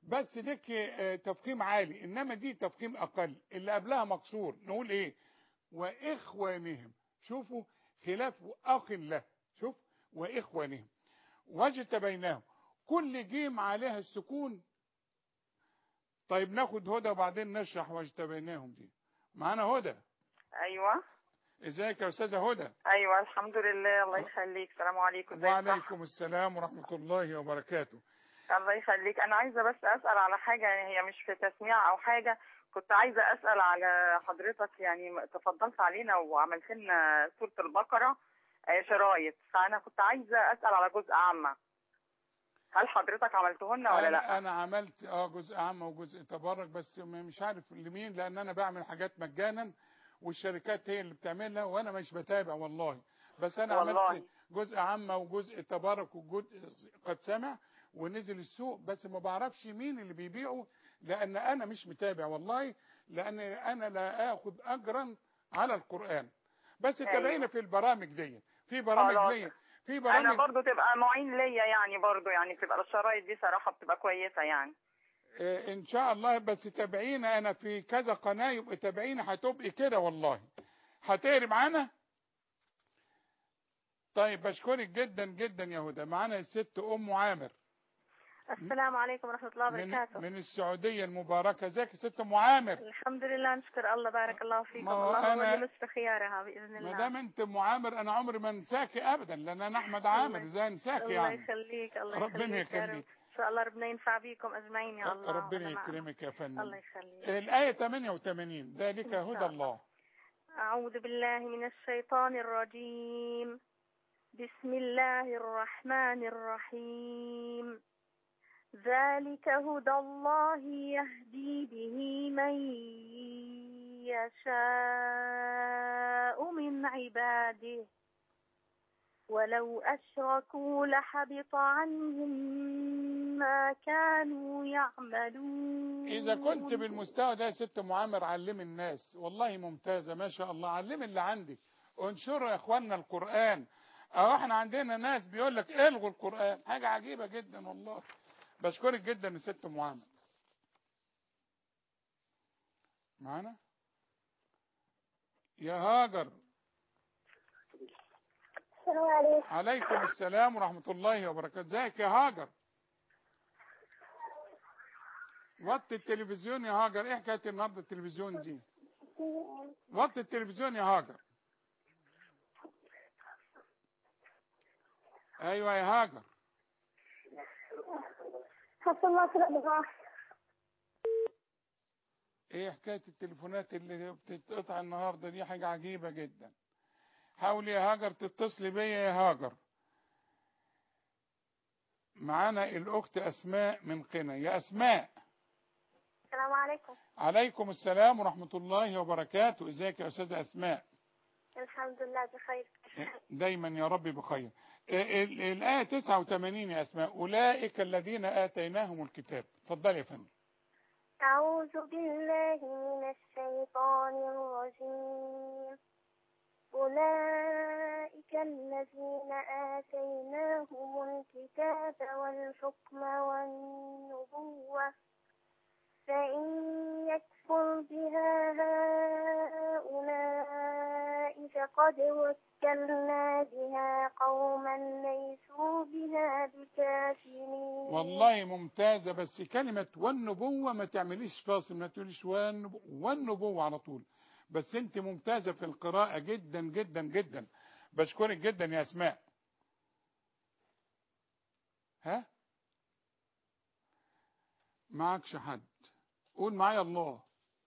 بس ديك تفخيم عالي، انما دي تفخيم اقل. اللي قبلها مكسور نقول ايه؟ واخوانهم. شوفوا خلاف اخ له، شوف واخوانهم واجتبيناهم، كل جيم عليها السكون. طيب ناخد هدى وبعدين نشرح واجتبيناهم دي. معانا هدى. ايوه ازيك يا استاذه هدى؟ ايوه الحمد لله الله يخليك. السلام عليكم. وعليكم السلام ورحمه الله وبركاته. الله يخليك. انا عايزه بس اسال على حاجه، يعني هي مش في تسميع او حاجه، كنت عايزه اسال على حضرتك، يعني تفضلت علينا وعملت لنا سوره البقره شرايط، فانا كنت عايزه اسال على جزء عامه، هل حضرتك عملتهن ولا أنا لا؟ انا عملت اه جزء عامه وجزء تبرك، بس مش عارف لمين، لان انا بعمل حاجات مجانا والشركات هي اللي بتعملها وانا مش بتابع والله. بس انا والله. عملت جزء عامه وجزء تبرك وجزء قد سمع ونزل السوق، بس ما بعرفش مين اللي بيبيعه لان انا مش متابع والله، لان انا لا اخذ اجرا على القرآن. بس تابعينا أيوه. في البرامج دي، في برامج ليا، في برامج انا برضو تبقى معين ليا يعني، برضو يعني تبقى الشرايط دي صراحه بتبقى كويسه يعني. إيه ان شاء الله. بس تابعينا، انا في كذا قناه، يبقى تابعينا هتبقي كده والله هتقري معانا. طيب بشكرك جدا جدا يا هدى. معانا الست ام عامر. السلام عليكم ورحمة الله وبركاته. من, من السعودية المباركة. ازيك يا ست ام عامر؟ الحمد لله نشكر الله، بارك الله فيكم. الله هو اللي مسك خيارها بإذن الله. ما دام انت ام عامر انا عمري ما انساكي ابدا، لان انا احمد عامر، ازاي انساكي يعني؟ الله يخليك الله يخليك ربنا يخليك. ان شاء الله ربنا ينفع بيكم اجمعين يا الله. ربنا يكرمك يا فندم. الله يخليك. الآية ثمانية وثمانين ذلك هدى الله. أعوذ بالله من الشيطان الرجيم. بسم الله الرحمن الرحيم. ذلك هدى الله يهدي به من يشاء من عباده ولو أشركوا لحبط عنهم ما كانوا يعملون. إذا كنت بالمستوى ده يا ست معامر علم الناس، والله ممتازة ما شاء الله. علم اللي عندك وانشروا يا اخواننا القرآن. اهو احنا عندنا ناس بيقول لك الغوا القرآن، حاجة عجيبة جدا والله. بشكرك جدا يا ست معامر. معانا يا هاجر. السلام عليكم. عليكم السلام ورحمة الله وبركاته. ازيك يا هاجر؟ وطي التلفزيون يا هاجر. ايه حكاية النهارده التلفزيون دي؟ وطي التلفزيون يا هاجر. ايوه يا هاجر. ايه حكاية التليفونات اللي بتتقطع النهارده دي؟ حاجة عجيبة جدا. حاولي يا هاجر تتصلي بيا يا هاجر. معانا الاخت اسماء من قنا. يا اسماء. السلام عليكم. عليكم السلام ورحمة الله وبركاته. ازيك يا استاذة اسماء؟ الحمد لله بخير. دايما يا رب بخير. الآية تسعة وثمانين يا اسماء. اولئك الذين اتيناهم الكتاب. اتفضلي يا فندم. اعوذ بالله من الشيطان الرجيم. أولئك الذين آتيناهم الكتاب والحكم والنبوة فإن يكفر بها هؤلاء فقد وكلنا بها قوما ليسوا بها بكافرين. والله ممتازة. بس كلمة والنبوة ما تعمليش فاصل، ما تقوليش والنبوة, والنبوة على طول. بس انت ممتازة في القراءة جدا جدا جدا. بشكرك جدا يا اسماء. ها معكش حد؟ قول معايا الله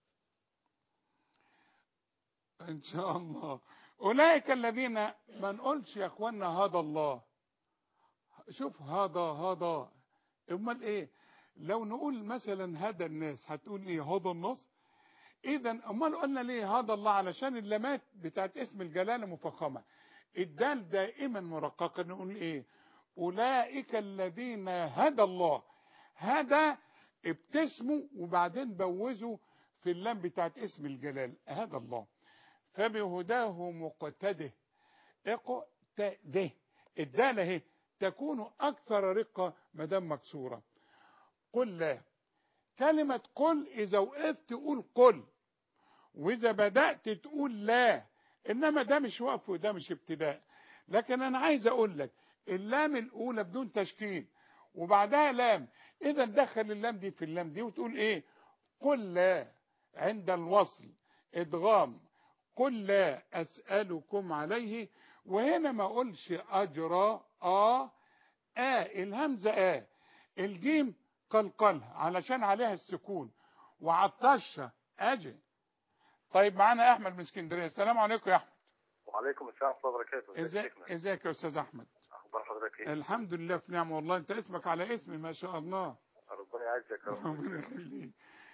ان شاء الله. اولئك الذين، ما نقولش يا اخوانا هذا الله. شوف هذا هذا امال ايه؟ لو نقول مثلا هذا الناس هتقول ايه؟ هذا الناس. اذا امال قلنا ليه هذا الله؟ علشان اللامات بتاعت اسم الجلاله مفخمه، الدال دائما مرققه. نقول ايه؟ اولئك الذين هدى الله. هدى ابتسموا وبعدين بوزوا في اللام بتاعت اسم الجلال هدى الله. فبهداه مقتده. اقتده الدال اهي تكون اكثر رقه ما دام مكسوره. قل لا كلمة قل إذا وقفت تقول قل، وإذا بدأت تقول لا، إنما ده مش وقف وده مش ابتداء. لكن أنا عايز أقول لك اللام الأولى بدون تشكيل وبعدها لام، إذا دخل اللام دي في اللام دي وتقول إيه؟ قل لا عند الوصل إدغام، قل لا أسألكم عليه. وهنا ما أقولش أجرى آه آه الهمزة آه، الجيم قلقلها علشان عليها السكون، وعطشها أجي. طيب معانا أحمد من اسكندرية. السلام عليكم يا أحمد. وعليكم السلام ورحمة الله وبركاته. ازيك ازيك يا أستاذ أحمد؟ أخبار حضرتك إيه؟ الحمد لله في نعمة والله. أنت اسمك على اسمي ما شاء الله. ربنا يعزك يا رب. ربنا يخليك.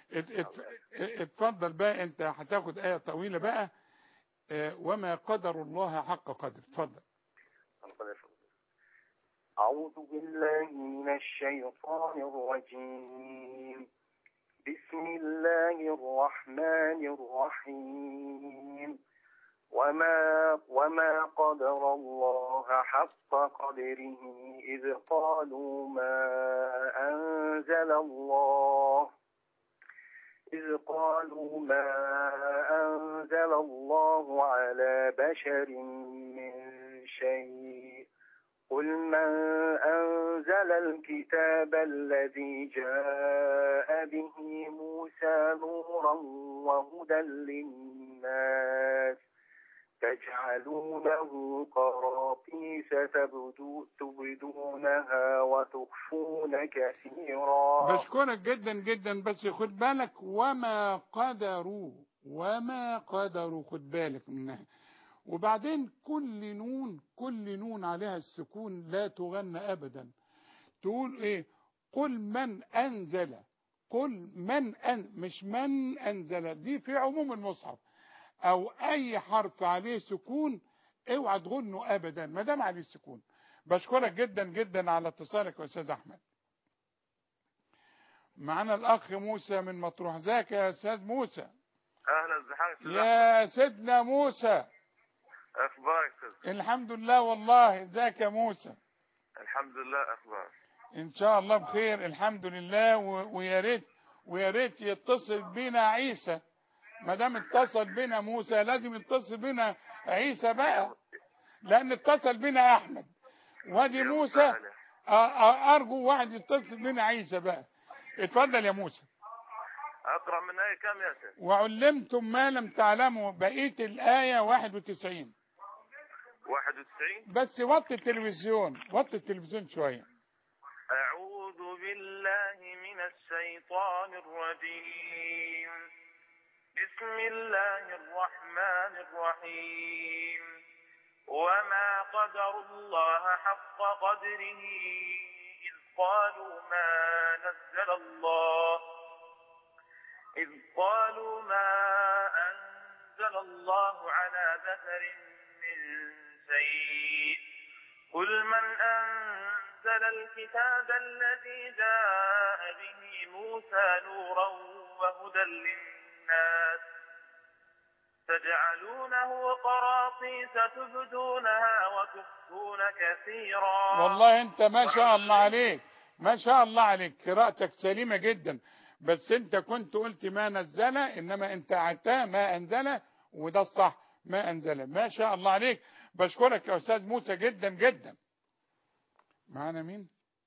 اتفضل بقى، أنت هتاخد آية طويلة بقى، وما قدر الله حق قدر. اتفضل. أعوذ بالله من الشيطان الرجيم. بسم الله الرحمن الرحيم. وما وما قدر الله حق قدره إذ قالوا ما أنزل الله إذ قالوا ما أنزل الله على بشر من شيء قل من أنزل الكتاب الذي جاء به موسى نورا وهدى للناس تجعلونه قراطيس تبدونها وتخفون كثيرا. بشكرك جدا جدا، بس خد بالك وما قدروا وما قدروا، خد بالك منها. وبعدين كل نون كل نون عليها السكون لا تغنى أبدا. تقول إيه؟ قل من أنزل، قل من أن مش من أنزل، دي في عموم المصحف أو أي حرف عليه سكون اوعى تغنوا أبدا ما دام عليه السكون. بشكرك جدا جدا على اتصالك يا أستاذ أحمد. معنا الأخ موسى من مطروح. ازيك يا أستاذ موسى؟ أهلا بحضرتك يا سيدنا موسى. أخبارك؟ الحمد لله والله. ازيك يا موسى؟ الحمد لله. أخبارك؟ إن شاء الله بخير الحمد لله. ويا ريت ويا ريت يتصل بينا عيسى. ما دام اتصل بينا موسى لازم يتصل بينا عيسى بقى، لأن اتصل بينا أحمد وادي موسى. أرجو واحد يتصل بينا عيسى بقى. اتفضل يا موسى. أقرأ من آية كام يا سيدي؟ وعلمتم ما لم تعلموا، بقية الآية واحد وتسعين. واحد وتسعين. بس وطي التلفزيون، وطي التلفزيون شوية. أعوذ بالله من الشيطان الرجيم. بسم الله الرحمن الرحيم. وما قدر الله حق قدره إذ قالوا ما نزل الله إذ قالوا ما أنزل الله على بشر من شيء قل من أنزل الكتاب الذي جاء به موسى نورا وهدى للناس تجعلونه قراطيس تبدونها وتخفون كثيرا. والله انت ما شاء الله عليك، ما شاء الله عليك، قراءتك سليمة جدا. بس انت كنت قلت ما نزل، انما انت عدتها ما انزل، وده الصح ما انزل. ما شاء الله عليك. بشكرك يا استاذ موسى جدا جدا. معانا مين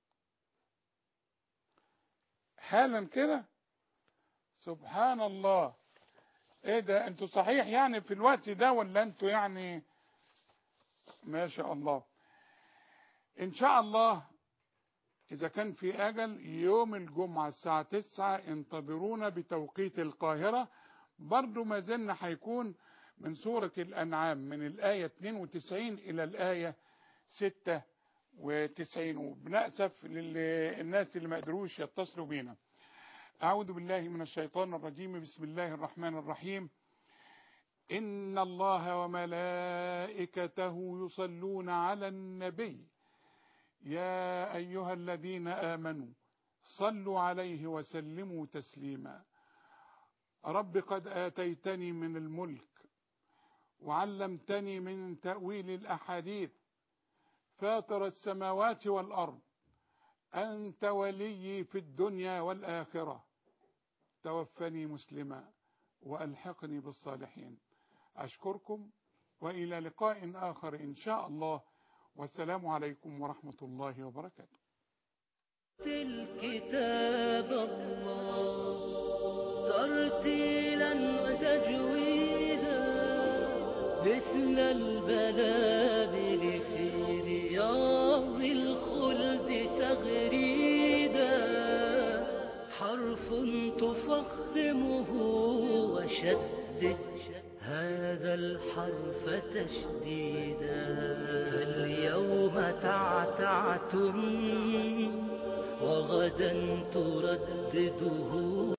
حالا كده؟ سبحان الله. ايه ده؟ انتوا صحيح يعني في الوقت ده ولا انتوا يعني؟ ما شاء الله. ان شاء الله إذا كان في أجل يوم الجمعة الساعة تسعة انتظرونا بتوقيت القاهرة. برضو ما زلنا هيكون من سورة الأنعام من الآية اثنين وتسعين إلى الآية ستة وتسعين. وبنأسف للناس اللي ما قدروش يتصلوا بينا. أعوذ بالله من الشيطان الرجيم. بسم الله الرحمن الرحيم. إن الله وملائكته يصلون على النبي يا أيها الذين آمنوا صلوا عليه وسلموا تسليما. رب قد آتيتني من الملك وعلمتني من تأويل الأحاديث فاطر السماوات والأرض أنت ولي في الدنيا والآخرة توفني مسلما وألحقني بالصالحين. أشكركم وإلى لقاء آخر إن شاء الله، والسلام عليكم ورحمة الله وبركاته. الكتاب الله ترتيلا وتجويدا مثل البلابل في رياض الخلد تغريدا حرف تفخمه وشدد هذا الحرف تشديدا فاليوم تعتعتم وغدا تردده